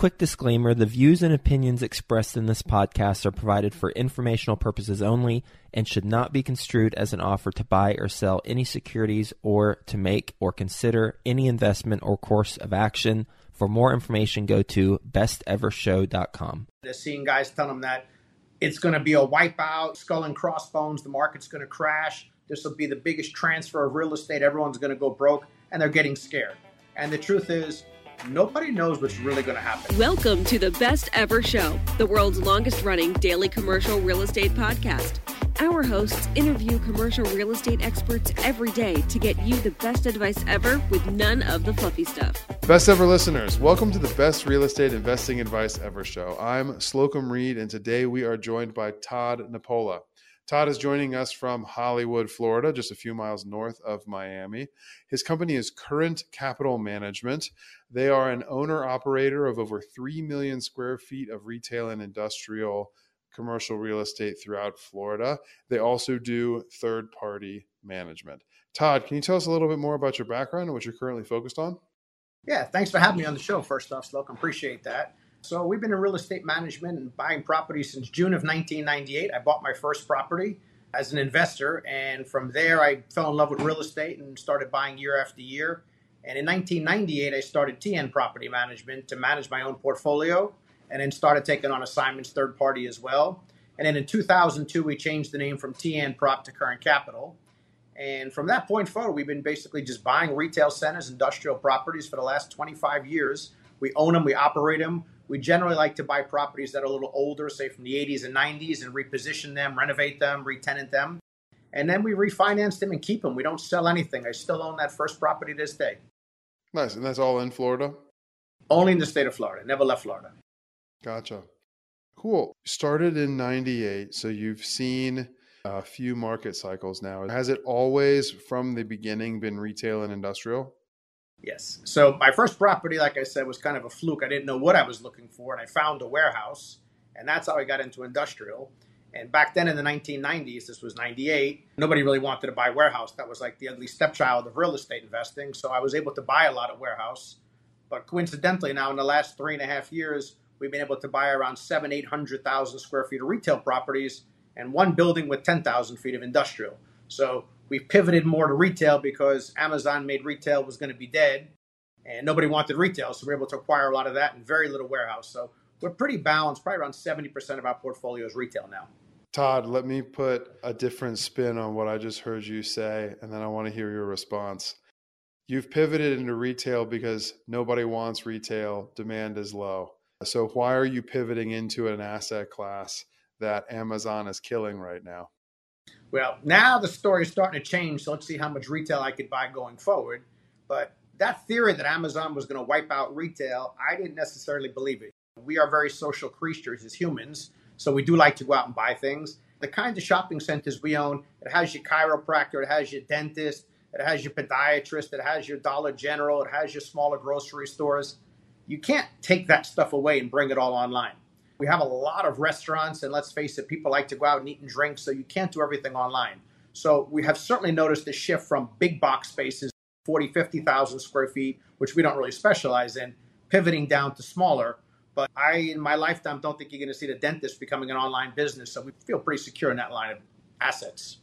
quick disclaimer, the views and opinions expressed in this podcast are provided for informational purposes only and should not be construed as an offer to buy or sell any securities or to make or consider any investment or course of action. For more information, go to bestevershow.com. They're seeing guys tell them that it's going to be a wipeout, skull and crossbones, the market's going to crash, this will be the biggest transfer of real estate, everyone's going to go broke, and they're getting scared. And the truth is, nobody knows what's really going to happen. Welcome to the Best Ever Show, the world's longest running daily commercial real estate podcast. Our hosts interview commercial real estate experts every day to get you the best advice ever with none of the fluffy stuff. Best ever listeners, welcome to the Best Real Estate Investing Advice Ever Show. I'm Slocum Reed, and today we are joined by Todd Napola. Todd is joining us from Hollywood, Florida, just a few miles north of Miami. His company is Current Capital Management. They are an owner-operator of over 3 million square feet of retail and industrial commercial real estate throughout Florida. They also do third-party management. Todd, can you tell us a little bit more about your background and what you're currently focused on? Yeah, thanks for having me on the show, first off, Slocum. Appreciate that. So we've been in real estate management and buying properties since June of 1998. I bought my first property as an investor, and from there I fell in love with real estate and started buying year after year. And in 1998, I started TN Property Management to manage my own portfolio, and then started taking on assignments third party as well. And then in 2002, we changed the name from TN Prop to Current Capital. And from that point forward, we've been basically just buying retail centers, industrial properties for the last 25 years. We own them, we operate them. We generally like to buy properties that are a little older, say from the 80s and 90s, and reposition them, renovate them, re-tenant them. And then we refinance them and keep them. We don't sell anything. I still own that first property to this day. Nice. And that's all in Florida? Only in the state of Florida. Never left Florida. Gotcha. Cool. Started in 98, so you've seen a few market cycles now. Has it always, from the beginning, been retail and industrial? Yes. So my first property, like I said, was kind of a fluke. I didn't know what I was looking for, and I found a warehouse, and that's how I got into industrial. And back then in the 1990s, this was 98, nobody really wanted to buy warehouse. That was like the ugly stepchild of real estate investing. So I was able to buy a lot of warehouse. But coincidentally, now in the last 3.5 years, we've been able to buy around 800,000 square feet of retail properties and one building with 10,000 feet of industrial. So we pivoted more to retail because Amazon made retail was going to be dead and nobody wanted retail. So we were able to acquire a lot of that and very little warehouse. So we're pretty balanced. Probably around 70% of our portfolio is retail now. Todd, let me put a different spin on what I just heard you say, and then I want to hear your response. You've pivoted into retail because nobody wants retail. Demand is low. So why are you pivoting into an asset class that Amazon is killing right now? Well, now the story is starting to change, so let's see how much retail I could buy going forward. But that theory that Amazon was going to wipe out retail, I didn't necessarily believe it. We are very social creatures as humans, so we do like to go out and buy things. The kinds of shopping centers we own, it has your chiropractor, it has your dentist, it has your podiatrist, it has your Dollar General, it has your smaller grocery stores. You can't take that stuff away and bring it all online. We have a lot of restaurants, and let's face it, people like to go out and eat and drink, so you can't do everything online. So we have certainly noticed a shift from big box spaces, 40, 50,000 square feet, which we don't really specialize in, pivoting down to smaller. But I, in my lifetime, don't think you're going to see the dentist becoming an online business, so we feel pretty secure in that line of assets.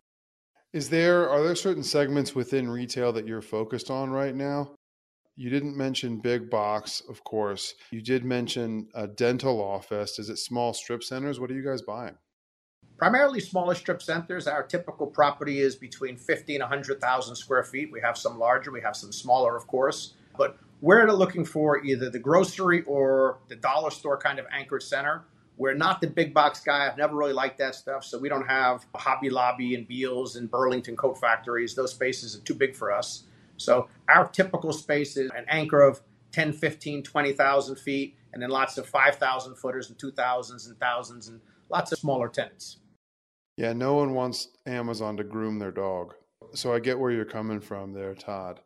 Are there certain segments within retail that you're focused on right now? You didn't mention big box, of course. You did mention a dental office. Is it small strip centers? What are you guys buying? Primarily smaller strip centers. Our typical property is between 50 and 100,000 square feet. We have some larger, we have some smaller, of course. But we're looking for either the grocery or the dollar store kind of anchored center. We're not the big box guy. I've never really liked that stuff. So we don't have Hobby Lobby and Bealls and Burlington coat factories. Those spaces are too big for us. So our typical space is an anchor of 10, 15, 20,000 feet, and then lots of 5,000 footers and 2,000s and thousands and lots of smaller tenants. Yeah, no one wants Amazon to groom their dog. So I get where you're coming from there, Todd.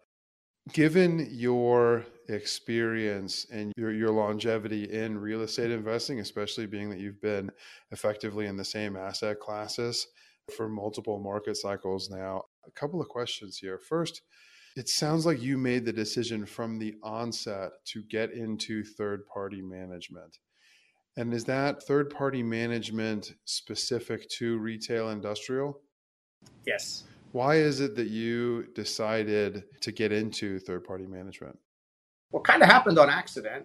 Given your experience and your longevity in real estate investing, especially being that you've been effectively in the same asset classes for multiple market cycles now, a couple of questions here. First, It sounds like you made the decision from the onset to get into third-party management. And is that third-party management specific to retail industrial? Yes. Why is it that you decided to get into third-party management? Well, kind of happened on accident.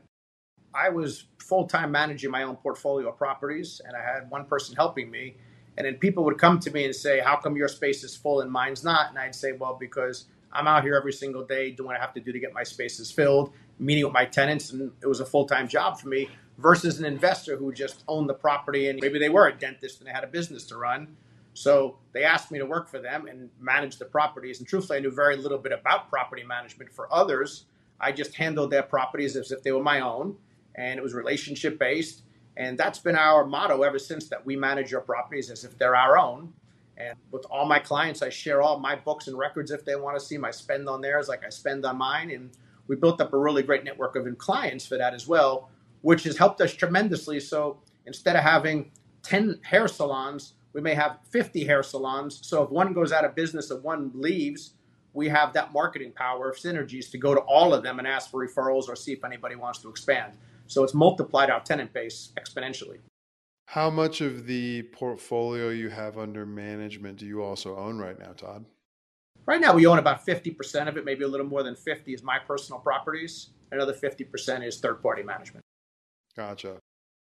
I was full-time managing my own portfolio of properties, and I had one person helping me. And then people would come to me and say, how come your space is full and mine's not? And I'd say, well, because I'm out here every single day doing what I have to do to get my spaces filled, meeting with my tenants, and it was a full-time job for me versus an investor who just owned the property, and maybe they were a dentist and they had a business to run. So they asked me to work for them and manage the properties. And truthfully, I knew very little bit about property management for others. I just handled their properties as if they were my own, and it was relationship-based. And that's been our motto ever since, that we manage your properties as if they're our own. And with all my clients, I share all my books and records if they want to see my spend on theirs like I spend on mine. And we built up a really great network of clients for that as well, which has helped us tremendously. So instead of having 10 hair salons, we may have 50 hair salons. So if one goes out of business and one leaves, we have that marketing power of synergies to go to all of them and ask for referrals or see if anybody wants to expand. So it's multiplied our tenant base exponentially. How much of the portfolio you have under management do you also own right now, Todd? Right now, we own about 50% of it, maybe a little more than 50 is my personal properties. Another 50% is third-party management. Gotcha.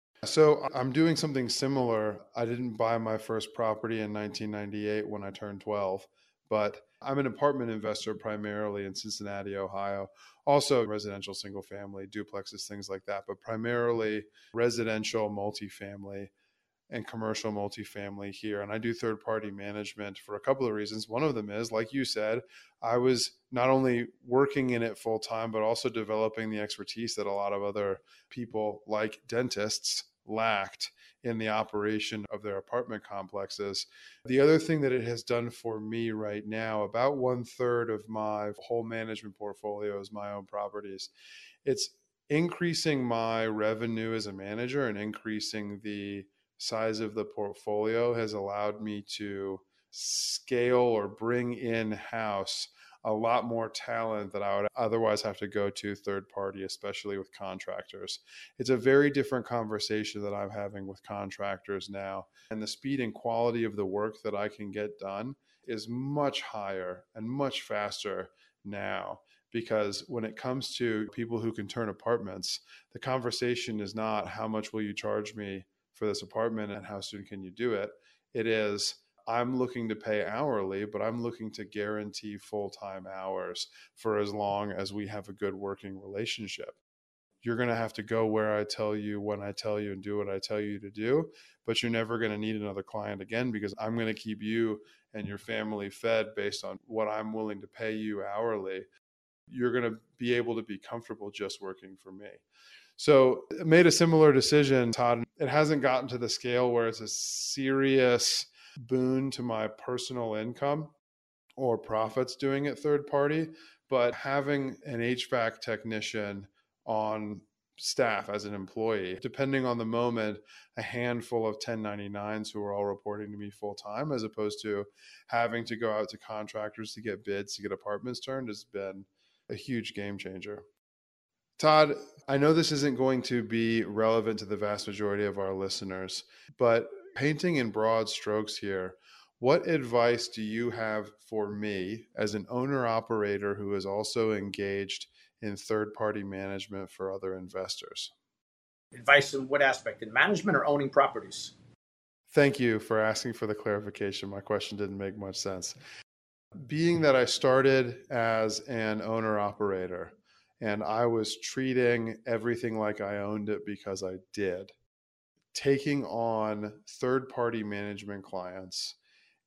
So I'm doing something similar. I didn't buy my first property in 1998 when I turned 12, but I'm an apartment investor primarily in Cincinnati, Ohio. Also residential single family, duplexes, things like that, but primarily residential multifamily and commercial multifamily here. And I do third-party management for a couple of reasons. One of them is, like you said, I was not only working in it full-time, but also developing the expertise that a lot of other people, like dentists, lacked in the operation of their apartment complexes. The other thing that it has done for me right now, about 1/3 of my whole management portfolio is my own properties. It's increasing my revenue as a manager and increasing the size of the portfolio has allowed me to scale or bring in-house a lot more talent that I would otherwise have to go to third party, especially with contractors. It's a very different conversation that I'm having with contractors now. And the speed and quality of the work that I can get done is much higher and much faster now. Because when it comes to people who can turn apartments, the conversation is not how much will you charge me for this apartment and how soon can you do it? It is, I'm looking to pay hourly, but I'm looking to guarantee full-time hours for as long as we have a good working relationship. You're going to have to go where I tell you, when I tell you, and do what I tell you to do, but you're never going to need another client again because I'm going to keep you and your family fed based on what I'm willing to pay you hourly. You're going to be able to be comfortable just working for me. So I made a similar decision, Todd. It hasn't gotten to the scale where it's a serious boon to my personal income or profits doing it third party, but having an HVAC technician on staff as an employee, depending on the moment, a handful of 1099s who are all reporting to me full time, as opposed to having to go out to contractors to get bids to get apartments turned, has been a huge game changer. Todd, I know this isn't going to be relevant to the vast majority of our listeners, but painting in broad strokes here, what advice do you have for me as an owner-operator who is also engaged in third-party management for other investors? Advice in what aspect? In management or owning properties? Thank you for asking for the clarification. My question didn't make much sense. Being that I started as an owner-operator and I was treating everything like I owned it because I did, taking on third-party management clients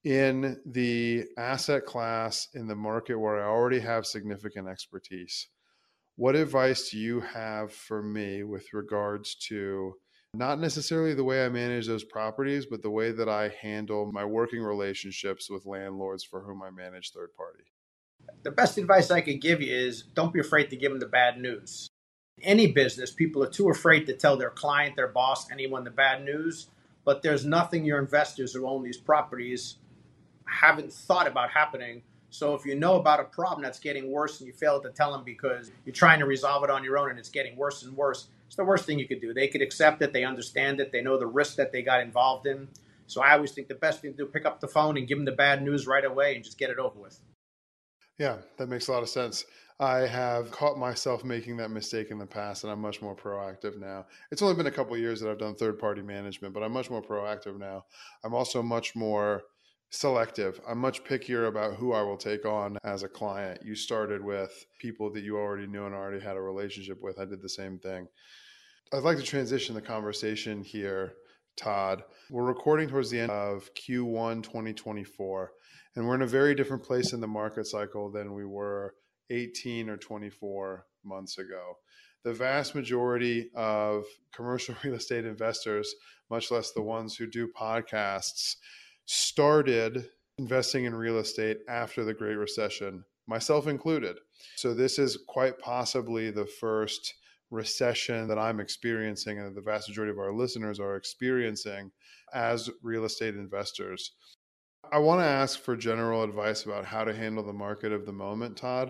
in the asset class in the market where I already have significant expertise. What advice do you have for me with regards to not necessarily the way I manage those properties, but the way that I handle my working relationships with landlords for whom I manage third party? The best advice I could give you is don't be afraid to give them the bad news. Any business, people are too afraid to tell their client, their boss, anyone the bad news, but there's nothing your investors who own these properties haven't thought about happening. So if you know about a problem that's getting worse and you fail to tell them because you're trying to resolve it on your own and it's getting worse and worse, it's the worst thing you could do. They could accept it. They understand it. They know the risk that they got involved in. So I always think the best thing to do, pick up the phone and give them the bad news right away and just get it over with. Yeah, that makes a lot of sense. I have caught myself making that mistake in the past, and I'm much more proactive now. It's only been a couple of years that I've done third-party management, but I'm much more proactive now. I'm also much more selective. I'm much pickier about who I will take on as a client. You started with people that you already knew and already had a relationship with. I did the same thing. I'd like to transition the conversation here, Todd. We're recording towards the end of Q1 2024, and we're in a very different place in the market cycle than we were 18 or 24 months ago. The vast majority of commercial real estate investors, much less the ones who do podcasts, started investing in real estate after the Great Recession, myself included. So this is quite possibly the first recession that I'm experiencing and that the vast majority of our listeners are experiencing as real estate investors. I want to ask for general advice about how to handle the market of the moment, Todd.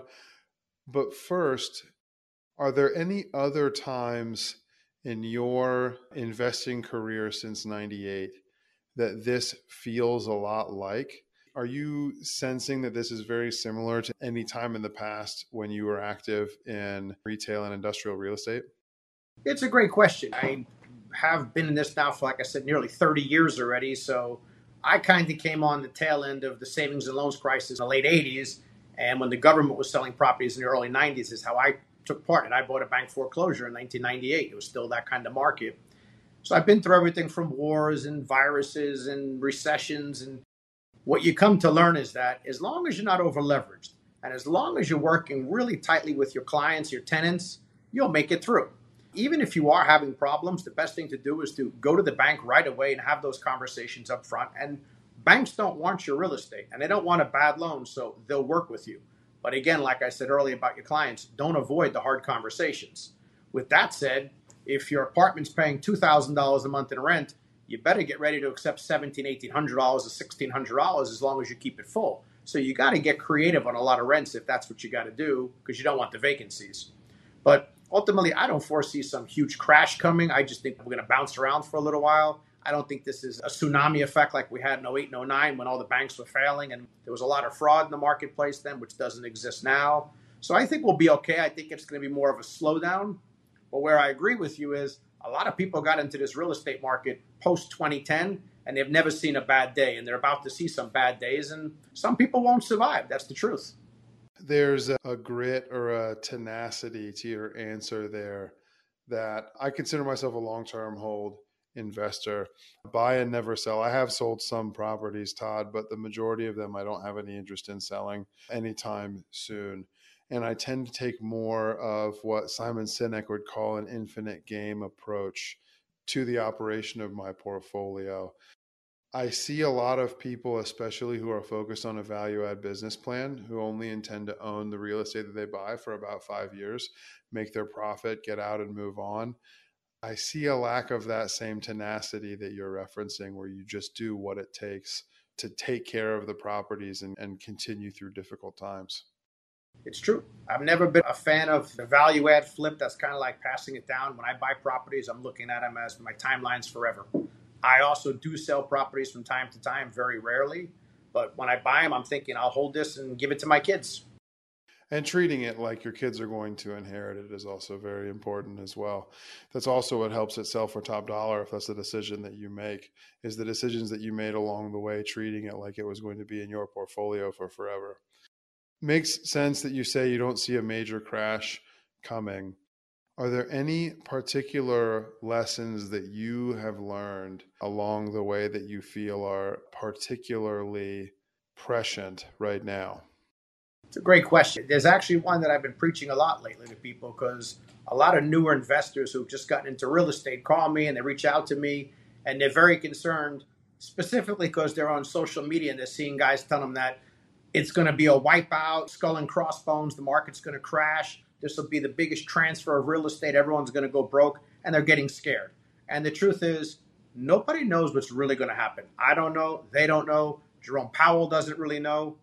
But first, are there any other times in your investing career since 98 that this feels a lot like? Are you sensing that this is very similar to any time in the past when you were active in retail and industrial real estate? It's a great question. I have been in this now for, like I said, nearly 30 years already. So I kind of came on the tail end of the savings and loans crisis in the late 80s. And when the government was selling properties in the early 90s is how I took part. And I bought a bank foreclosure in 1998. It was still that kind of market. So I've been through everything from wars and viruses and recessions. And what you come to learn is that as long as you're not over leveraged and as long as you're working really tightly with your clients, your tenants, you'll make it through. Even if you are having problems, the best thing to do is to go to the bank right away and have those conversations up front. And banks don't want your real estate and they don't want a bad loan, so they'll work with you. But again, like I said earlier about your clients, don't avoid the hard conversations. With that said, if your apartment's paying $2,000 a month in rent, you better get ready to accept $1,700, $1,800, or $1,600 as long as you keep it full. So you got to get creative on a lot of rents if that's what you got to do, because you don't want the vacancies. But ultimately, I don't foresee some huge crash coming. I just think we're going to bounce around for a little while. I don't think this is a tsunami effect like we had in 08 and 09 when all the banks were failing and there was a lot of fraud in the marketplace then, which doesn't exist now. So I think we'll be okay. I think it's going to be more of a slowdown. But where I agree with you is a lot of people got into this real estate market post-2010 and they've never seen a bad day, and they're about to see some bad days, and some people won't survive. That's the truth. There's a grit or a tenacity to your answer there that I consider myself a long-term hold investor. Buy and never sell. I have sold some properties, Todd, but the majority of them I don't have any interest in selling anytime soon. And I tend to take more of what Simon Sinek would call an infinite game approach to the operation of my portfolio. I see a lot of people, especially who are focused on a value-add business plan, who only intend to own the real estate that they buy for about 5 years, make their profit, get out and move on. I see a lack of that same tenacity that you're referencing, where you just do what it takes to take care of the properties and continue through difficult times. It's true. I've never been a fan of the value add flip. That's kind of like passing it down. When I buy properties, I'm looking at them as my timeline's forever. I also do sell properties from time to time, very rarely. But when I buy them, I'm thinking I'll hold this and give it to my kids. And treating it like your kids are going to inherit it is also very important as well. That's also what helps it sell for top dollar if that's the decision that you make, is the decisions that you made along the way, treating it like it was going to be in your portfolio for forever. Makes sense that you say you don't see a major crash coming. Are there any particular lessons that you have learned along the way that you feel are particularly prescient right now? It's a great question. There's actually one that I've been preaching a lot lately to people, because a lot of newer investors who've just gotten into real estate call me and they reach out to me and they're very concerned, specifically because they're on social media and they're seeing guys tell them that it's going to be a wipeout, skull and crossbones, the market's going to crash. This will be the biggest transfer of real estate. Everyone's going to go broke, and they're getting scared. And the truth is, nobody knows what's really going to happen. I don't know. They don't know. Jerome Powell doesn't really know.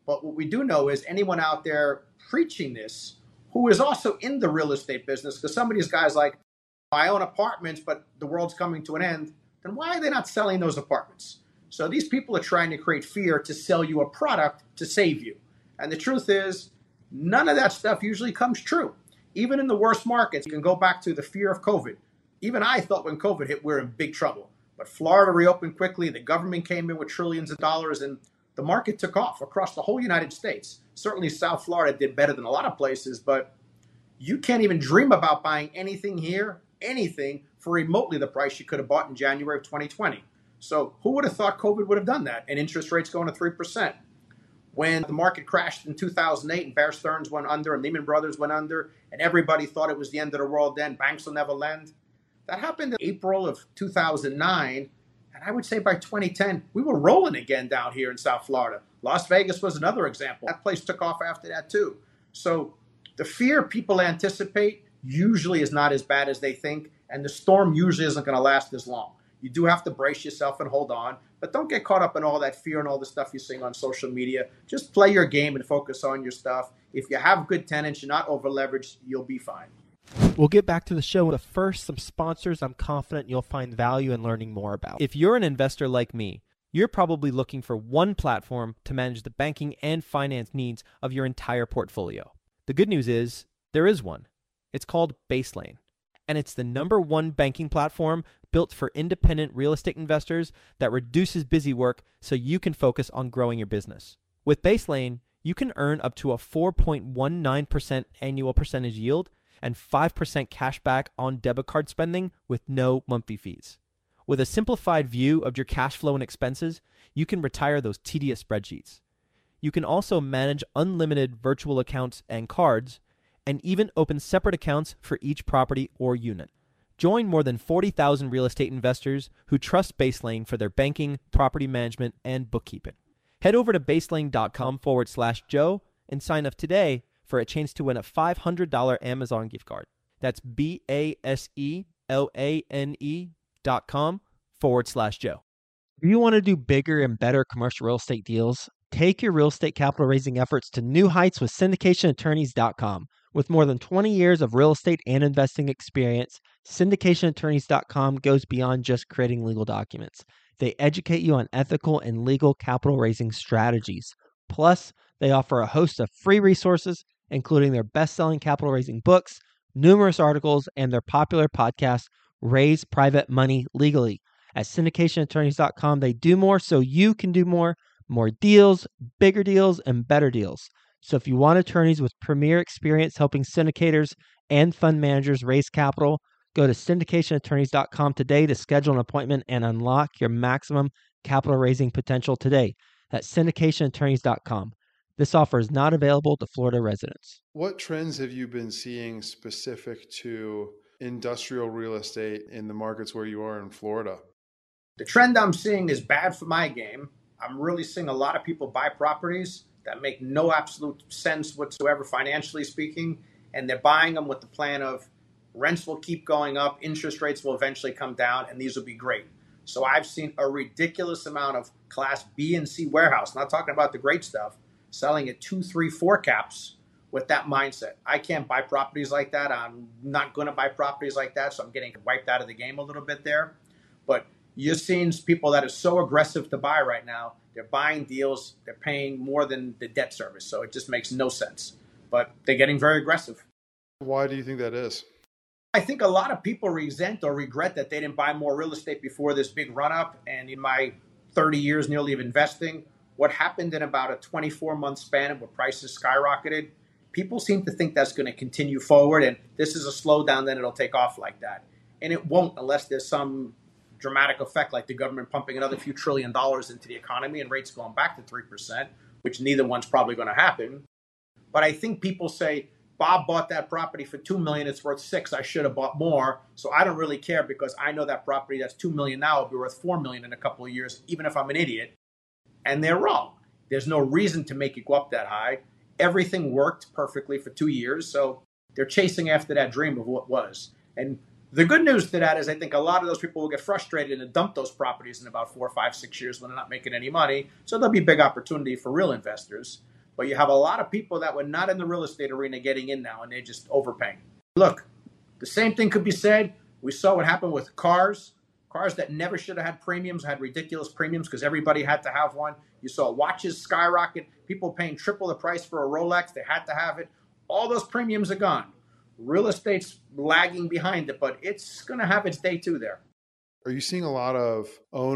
But what we do know is anyone out there preaching this who is also in the real estate business, because some of these guys like, I own apartments, but the world's coming to an end, then why are they not selling those apartments? So these people are trying to create fear to sell you a product to save you. And the truth is, none of that stuff usually comes true. Even in the worst markets, you can go back to the fear of COVID. Even I thought when COVID hit, we were in big trouble. But Florida reopened quickly. The government came in with trillions of dollars, and the market took off across the whole United States. Certainly South Florida did better than a lot of places, but you can't even dream about buying anything here, anything, for remotely the price you could have bought in January of 2020. So who would have thought COVID would have done that? And interest rates going to 3%. When the market crashed in 2008 and Bear Stearns went under and Lehman Brothers went under and everybody thought it was the end of the world then, banks will never lend. That happened in April of 2009. And I would say by 2010, we were rolling again down here in South Florida. Las Vegas was another example. That place took off after that too. So the fear people anticipate usually is not as bad as they think. And the storm usually isn't going to last as long. You do have to brace yourself and hold on. But don't get caught up in all that fear and all the stuff you're seeing on social media. Just play your game and focus on your stuff. If you have good tenants, you're not over leveraged, you'll be fine. We'll get back to the show, but first, some sponsors I'm confident you'll find value in learning more about. If you're an investor like me, you're probably looking for one platform to manage the banking and finance needs of your entire portfolio. The good news is, there is one. It's called Baselane, and it's the #1 banking platform built for independent real estate investors that reduces busy work so you can focus on growing your business. With Baselane, you can earn up to a 4.19% annual percentage yield and 5% cash back on debit card spending with no monthly fees. With a simplified view of your cash flow and expenses, you can retire those tedious spreadsheets. You can also manage unlimited virtual accounts and cards, and even open separate accounts for each property or unit. Join more than 40,000 real estate investors who trust Baselane for their banking, property management, and bookkeeping. Head over to baselane.com/Joe and sign up today for a chance to win a $500 Amazon gift card. That's BASELANE.com/Joe. If you want to do bigger and better commercial real estate deals, take your real estate capital raising efforts to new heights with syndicationattorneys.com. With more than 20 years of real estate and investing experience, syndicationattorneys.com goes beyond just creating legal documents. They educate you on ethical and legal capital raising strategies. Plus, they offer a host of free resources, including their best-selling capital raising books, numerous articles, and their popular podcast, Raise Private Money Legally. At syndicationattorneys.com, they do more so you can do more deals, bigger deals, and better deals. So if you want attorneys with premier experience helping syndicators and fund managers raise capital, go to syndicationattorneys.com today to schedule an appointment and unlock your maximum capital raising potential today. That's syndicationattorneys.com. This offer is not available to Florida residents. What trends have you been seeing specific to industrial real estate in the markets where you are in Florida? The trend I'm seeing is bad for my game. I'm really seeing a lot of people buy properties that make no absolute sense whatsoever financially speaking, and they're buying them with the plan of rents will keep going up, interest rates will eventually come down, and these will be great. So I've seen a ridiculous amount of Class B and C warehouse, not talking about the great stuff, selling at 2, 3, 4 caps with that mindset. I can't buy properties like that. I'm not going to buy properties like that, so I'm getting wiped out of the game a little bit there. But you're seeing people that are so aggressive to buy right now. They're buying deals. They're paying more than the debt service. So it just makes no sense. But they're getting very aggressive. Why do you think that is? I think a lot of people resent or regret that they didn't buy more real estate before this big run-up. And in my 30 years nearly of investing, what happened in about a 24-month span where prices skyrocketed, people seem to think that's going to continue forward. And this is a slowdown, then it'll take off like that. And it won't unless there's some dramatic effect like the government pumping another few $1 trillion into the economy and rates going back to 3%, which neither one's probably going to happen. But I think people say, Bob bought that property for $2 million, it's worth $6 million, I should have bought more. So I don't really care because I know that property that's $2 million now will be worth $4 million in a couple of years, even if I'm an idiot. And they're wrong. There's no reason to make it go up that high. Everything worked perfectly for 2 years. So they're chasing after that dream of what was. And the good news to that is I think a lot of those people will get frustrated and dump those properties in about 4, 5, 6 years when they're not making any money. So there'll be big opportunity for real investors. But you have a lot of people that were not in the real estate arena getting in now, and they're just overpaying. Look, the same thing could be said. We saw what happened with cars. Cars that never should have had premiums had ridiculous premiums because everybody had to have one. You saw watches skyrocket. People paying triple the price for a Rolex. They had to have it. All those premiums are gone. Real estate's lagging behind it, but it's going to have its day too there. Are you seeing a lot of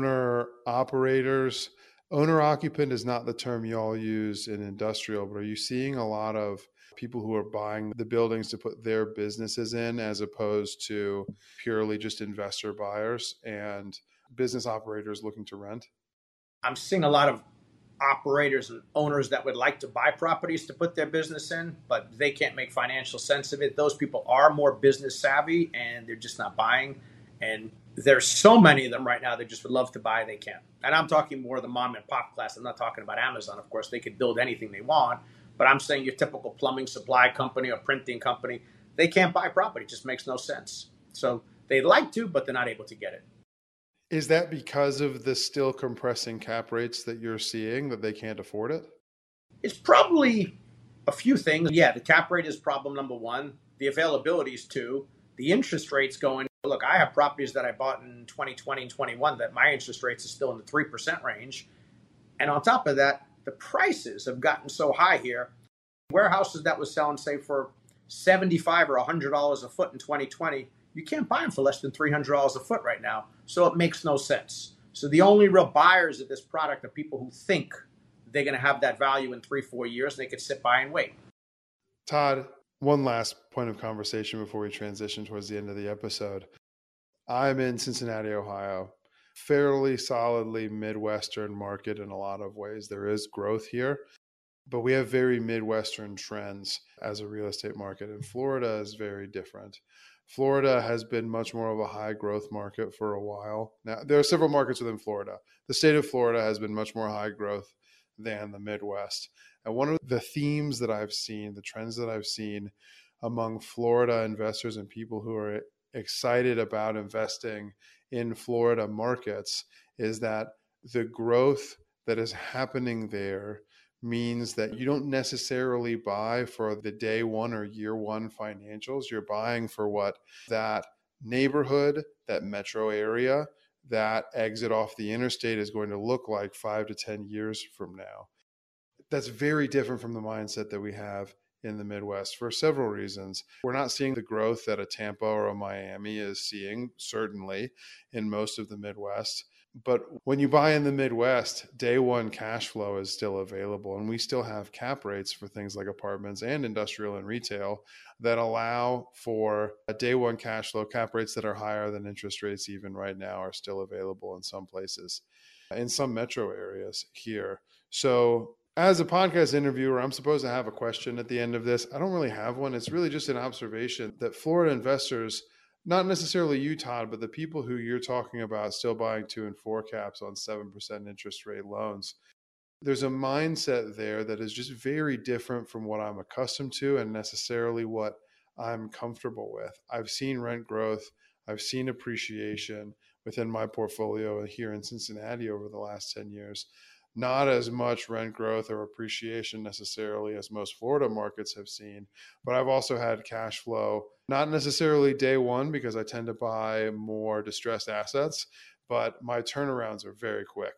owner-operators? Owner-occupant is not the term you all use in industrial, but are you seeing a lot of people who are buying the buildings to put their businesses in as opposed to purely just investor buyers and business operators looking to rent? I'm seeing a lot of operators and owners that would like to buy properties to put their business in, but they can't make financial sense of it. Those people are more business savvy and they're just not buying. And there's so many of them right now that just would love to buy, they can't. And I'm talking more of the mom and pop class. I'm not talking about Amazon. Of course, they could build anything they want, but I'm saying your typical plumbing supply company or printing company, they can't buy property. It just makes no sense. So they'd like to, but they're not able to get it. Is that because of the still compressing cap rates that you're seeing, that they can't afford it? It's probably a few things. Yeah, the cap rate is problem number one. The availability is two. The interest rates going. Look, I have properties that I bought in 2020 and 21 that my interest rates are still in the 3% range. And on top of that, the prices have gotten so high here. Warehouses that was selling, say, for $75 or $100 a foot in 2020, you can't buy them for less than $300 a foot right now. So it makes no sense. So the only real buyers of this product are people who think they're going to have that value in 3-4 years. They could sit by and wait. Todd, one last point of conversation before we transition towards the end of the episode. I'm in Cincinnati, Ohio, fairly solidly Midwestern market in a lot of ways. There is growth here, but we have very Midwestern trends as a real estate market, and Florida is very different. Florida has been much more of a high growth market for a while. Now, there are several markets within Florida. The state of Florida has been much more high growth than the Midwest. And one of the themes that I've seen, the trends that I've seen among Florida investors and people who are excited about investing in Florida markets is that the growth that is happening there means that you don't necessarily buy for the day one or year one financials. You're buying for what that neighborhood, that metro area, that exit off the interstate is going to look like 5 to 10 years from now. That's very different from the mindset that we have in the Midwest for several reasons. We're not seeing the growth that a Tampa or a Miami is seeing, certainly in most of the Midwest. But when you buy in the Midwest, day one cash flow is still available. And we still have cap rates for things like apartments and industrial and retail that allow for a day one cash flow. Cap rates that are higher than interest rates even right now are still available in some places, in some metro areas here. So as a podcast interviewer, I'm supposed to have a question at the end of this. I don't really have one. It's really just an observation that Florida investors, not necessarily you, Todd, but the people who you're talking about still buying 2 and 4 caps on 7% interest rate loans. There's a mindset there that is just very different from what I'm accustomed to and necessarily what I'm comfortable with. I've seen rent growth. I've seen appreciation within my portfolio here in Cincinnati over the last 10 years. Not as much rent growth or appreciation necessarily as most Florida markets have seen, but I've also had cash flow, not necessarily day one because I tend to buy more distressed assets, but my turnarounds are very quick.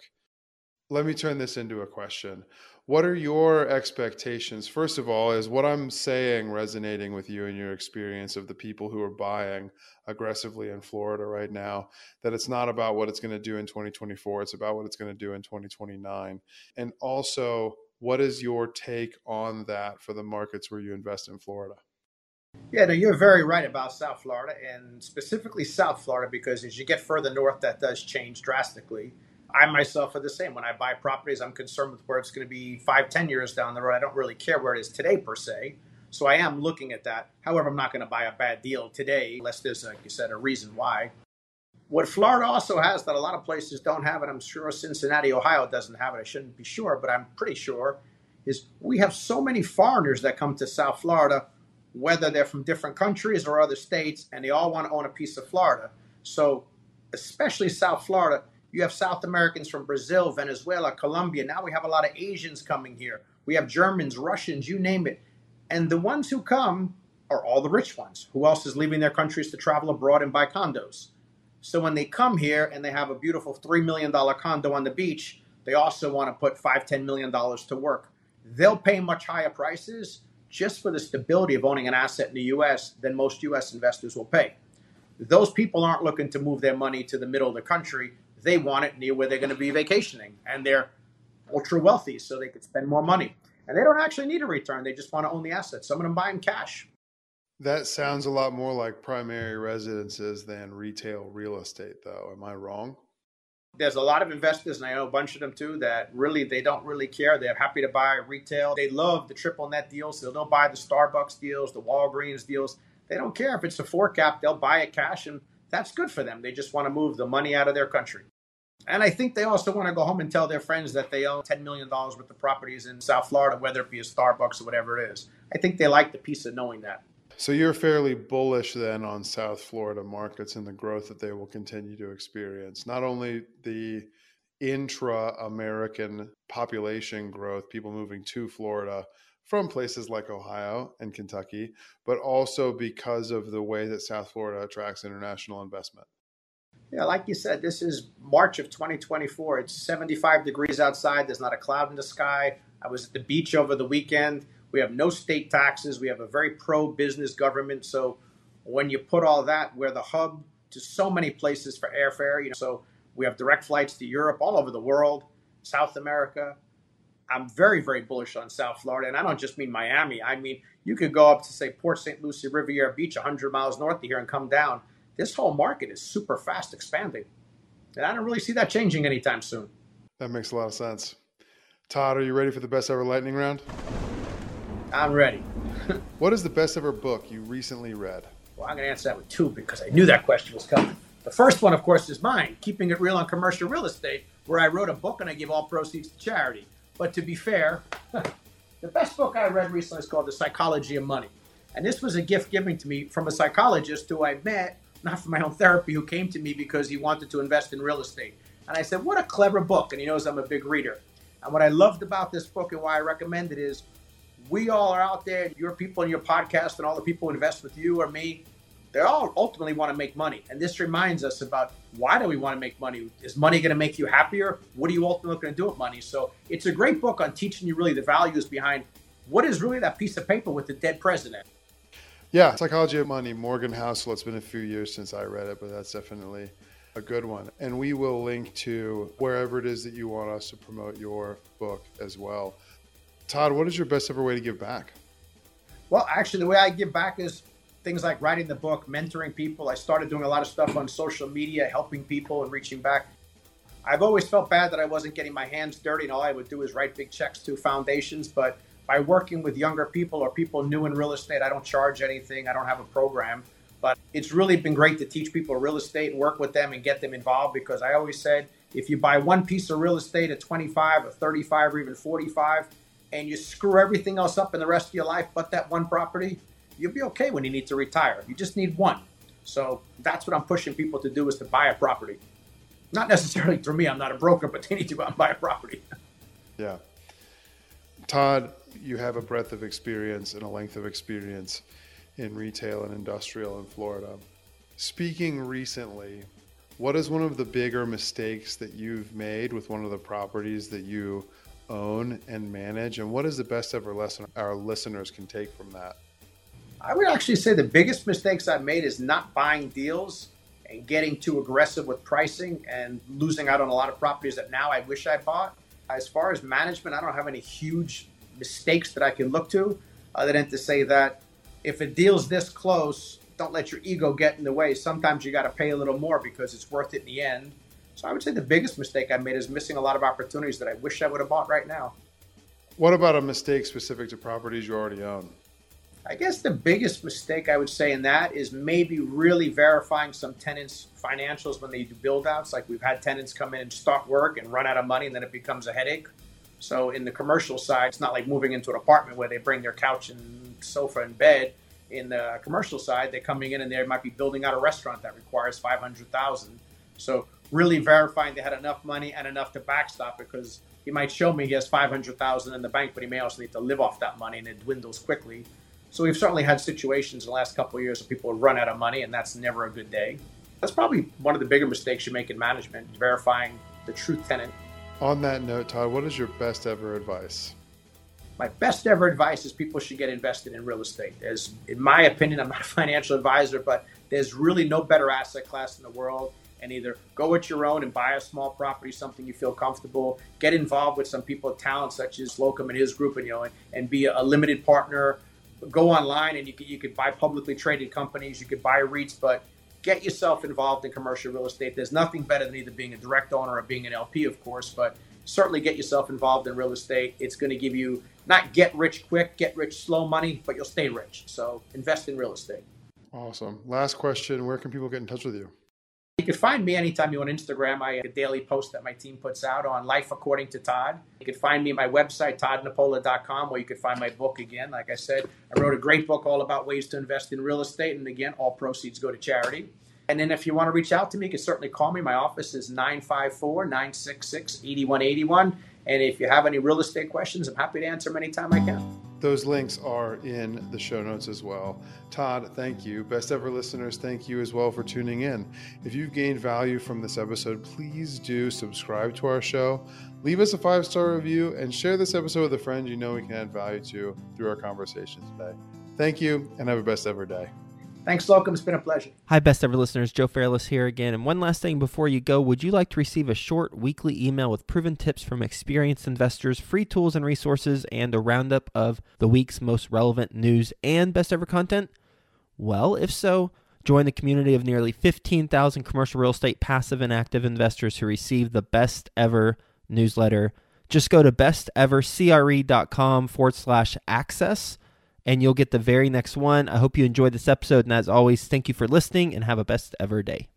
Let me turn this into a question. What are your expectations? First of all, is what I'm saying resonating with you and your experience of the people who are buying aggressively in Florida right now, that it's not about what it's going to do in 2024, it's about what it's going to do in 2029. And also, what is your take on that for the markets where you invest in Florida? Yeah, no, you're very right about South Florida, and specifically South Florida, because as you get further north, that does change drastically. I myself are the same. When I buy properties, I'm concerned with where it's going to be 5-10 years down the road. I don't really care where it is today per se. So I am looking at that. However, I'm not going to buy a bad deal today unless there's, like you said, a reason why. What Florida also has that a lot of places don't have, and I'm sure Cincinnati, Ohio doesn't have it. I shouldn't be sure, but I'm pretty sure, is we have so many foreigners that come to South Florida, whether they're from different countries or other states, and they all want to own a piece of Florida. So especially South Florida, you have South Americans from Brazil, Venezuela, Colombia. Now we have a lot of Asians coming here. We have Germans, Russians, you name it. And the ones who come are all the rich ones. Who else is leaving their countries to travel abroad and buy condos? So when they come here and they have a beautiful $3 million condo on the beach, they also want to put $5-10 million to work. They'll pay much higher prices just for the stability of owning an asset in the U.S. than most U.S. investors will pay. Those people aren't looking to move their money to the middle of the country. They want it near where they're going to be vacationing. And they're ultra wealthy, so they could spend more money. And they don't actually need a return. They just want to own the assets. Some of them buy in cash. That sounds a lot more like primary residences than retail real estate, though. Am I wrong? There's a lot of investors, and I know a bunch of them too, that really, they don't really care. They're happy to buy retail. They love the triple net deals, so they'll buy the Starbucks deals, the Walgreens deals. They don't care if it's a 4 cap. They'll buy it cash, and that's good for them. They just want to move the money out of their country. And I think they also want to go home and tell their friends that they own $10 million worth of properties in South Florida, whether it be a Starbucks or whatever it is. I think they like the piece of knowing that. So you're fairly bullish then on South Florida markets and the growth that they will continue to experience. Not only the intra-American population growth, people moving to Florida from places like Ohio and Kentucky, but also because of the way that South Florida attracts international investment. Yeah, like you said, this is March of 2024. It's 75 degrees outside. There's not a cloud in the sky. I was at the beach over the weekend. We have no state taxes. We have a very pro-business government. So when you put all that, we're the hub to so many places for airfare. So we have direct flights to Europe, all over the world, South America. I'm very, very bullish on South Florida. And I don't just mean Miami. I mean, you could go up to, say, Port St. Lucie, Riviera Beach, 100 miles north of here and come down. This whole market is super fast expanding. And I don't really see that changing anytime soon. That makes a lot of sense. Todd, are you ready for the best ever lightning round? I'm ready. What is the best ever book you recently read? Well, I'm going to answer that with 2 because I knew that question was coming. The first one, of course, is mine, Keeping It Real on Commercial Real Estate, where I wrote a book and I give all proceeds to charity. But to be fair, the best book I read recently is called The Psychology of Money. And this was a gift given to me from a psychologist who I met, not for my own therapy, who came to me because he wanted to invest in real estate. And I said, what a clever book. And he knows I'm a big reader. And what I loved about this book and why I recommend it is we all are out there, your people in your podcast and all the people who invest with you or me, they all ultimately want to make money. And this reminds us about why do we want to make money? Is money going to make you happier? What are you ultimately going to do with money? So it's a great book on teaching you really the values behind what is really that piece of paper with the dead president. Yeah, Psychology of Money, Morgan Housel. It's been a few years since I read it, but that's definitely a good one. And we will link to wherever it is that you want us to promote your book as well. Todd, what is your best ever way to give back? Well, actually, the way I give back is things like writing the book, mentoring people. I started doing a lot of stuff on social media, helping people and reaching back. I've always felt bad that I wasn't getting my hands dirty and all I would do is write big checks to foundations. But by working with younger people or people new in real estate, I don't charge anything. I don't have a program. But it's really been great to teach people real estate and work with them and get them involved because I always said, if you buy one piece of real estate at 25 or 35 or even 45, and you screw everything else up in the rest of your life but that one property, you'll be okay when you need to retire. You just need one. So that's what I'm pushing people to do is to buy a property. Not necessarily through me, I'm not a broker, but they need to go out and buy a property. Yeah. Todd, you have a breadth of experience and a length of experience in retail and industrial in Florida. Speaking recently, what is one of the bigger mistakes that you've made with one of the properties that you own and manage? And what is the best ever lesson our listeners can take from that? I would actually say the biggest mistakes I've made is not buying deals and getting too aggressive with pricing and losing out on a lot of properties that now I wish I bought. As far as management, I don't have any huge mistakes that I can look to other than to say that if a deal's this close, don't let your ego get in the way. Sometimes you got to pay a little more because it's worth it in the end. So I would say the biggest mistake I made is missing a lot of opportunities that I wish I would have bought right now. What about a mistake specific to properties you already own? I guess the biggest mistake I would say in that is maybe really verifying some tenants' financials when they do build outs. Like we've had tenants come in and start work and run out of money and then it becomes a headache. So in the commercial side, it's not like moving into an apartment where they bring their couch and sofa and bed. In the commercial side, they're coming in and they might be building out a restaurant that requires $500,000. So really verifying they had enough money and enough to backstop it, because he might show me he has $500,000 in the bank, but he may also need to live off that money, and it dwindles quickly. So we've certainly had situations in the last couple of years where people run out of money, and that's never a good day. That's probably one of the bigger mistakes you make in management, verifying the true tenant. On that note, Todd, what is your best ever advice? My best ever advice is people should get invested in real estate. There's, in my opinion, I'm not a financial advisor, but there's really no better asset class in the world. And either go at your own and buy a small property, something you feel comfortable, get involved with some people of talent such as Slocum and his group, and be a limited partner. Go online and you could buy publicly traded companies, you could buy REITs, but get yourself involved in commercial real estate. There's nothing better than either being a direct owner or being an LP, of course, but certainly get yourself involved in real estate. It's going to give you not get rich quick, get rich slow money, but you'll stay rich. So invest in real estate. Awesome. Last question, where can people get in touch with you? You can find me anytime you on Instagram. I have a daily post that my team puts out on Life According to Todd. You can find me at my website, toddnapola.com, where you can find my book again. Like I said, I wrote a great book all about ways to invest in real estate. And again, all proceeds go to charity. And then if you want to reach out to me, you can certainly call me. My office is 954-966-8181. And if you have any real estate questions, I'm happy to answer them anytime I can. Those links are in the show notes as well. Todd, thank you. Best ever listeners, thank you as well for tuning in. If you've gained value from this episode, please do subscribe to our show, leave us a 5-star review, and share this episode with a friend you know we can add value to through our conversation today. Thank you, and have a best ever day. Thanks, Slocum. It's been a pleasure. Hi, Best Ever listeners. Joe Fairless here again. And one last thing before you go, would you like to receive a short weekly email with proven tips from experienced investors, free tools and resources, and a roundup of the week's most relevant news and Best Ever content? Well, if so, join the community of nearly 15,000 commercial real estate passive and active investors who receive the Best Ever newsletter. Just go to bestevercre.com/access. And you'll get the very next one. I hope you enjoyed this episode. And as always, thank you for listening and have a best ever day.